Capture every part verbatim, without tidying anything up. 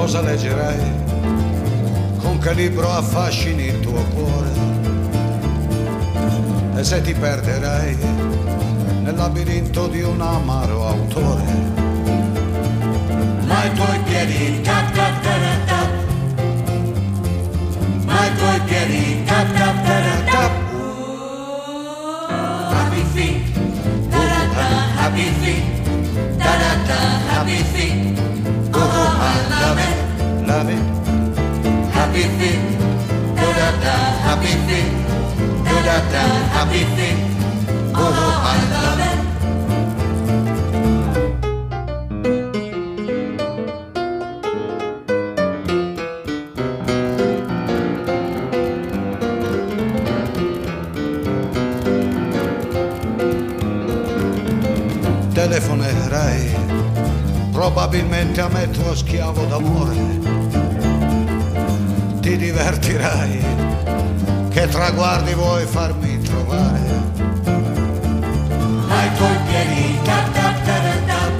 cosa leggerai? Con che libro affascini il tuo cuore? E se ti perderai nel labirinto di un amaro autore? Ma i tuoi piedi tap tap tap tap, ma i tuoi piedi tap tap tap tap. Happy feet, da da da, happy feet, da da da, happy feet. Oh, I love it, love it. Happy feet, da da da, happy feet, da da da, happy feet. Oh, I love it. Telefonerai probabilmente a me tuo schiavo d'amore. Ti divertirai, che traguardi vuoi farmi trovare? Ma i tuoi piedi tap tap tap tap,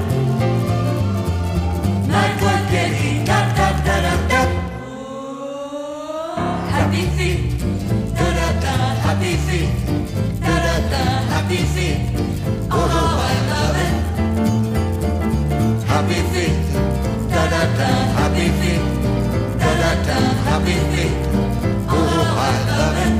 ma i tuoi piedi tap tap tap tap. Happy feet, da da da, happy feet, da da da, happy feet. Oh, I love it. Happy feet, da da da, happy feet, da da da, happy feet. Oh, I love it.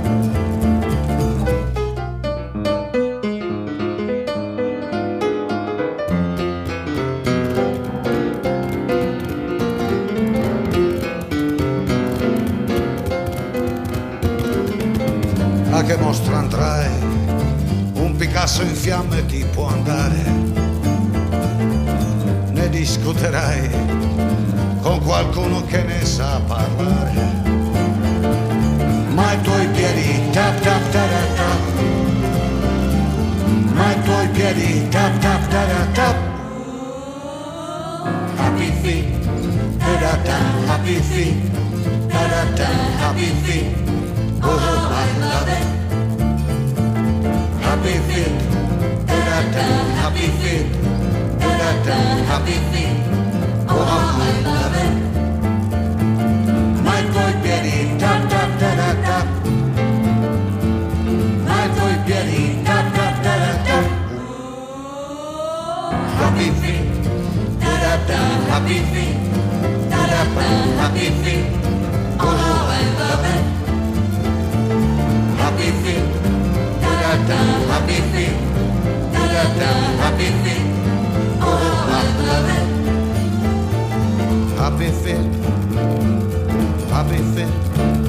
A che mostra andrai? Un Picasso in fiamme ti può andare. Ne discuterai con qualcuno che ne sa parlare. Ma i tuoi piedi tap tap tap tap, ma i tuoi piedi tap tap tap tap. Happy feet, da da da, happy feet, da da da, happy feet. Oh, I love it. Happy feet, da da da, happy feet, da da da, happy feet. Oh, I love it. Ma i tuoi piedi tap tap tap tap, ma i tuoi piedi tap tap tap tap. Happy feet, da da da, happy feet, da da da, happy feet. Oh, I love it. Happy feet, da da da, happy feet, da da da, happy feet. Oh, I love it. Happy feet, happy feet.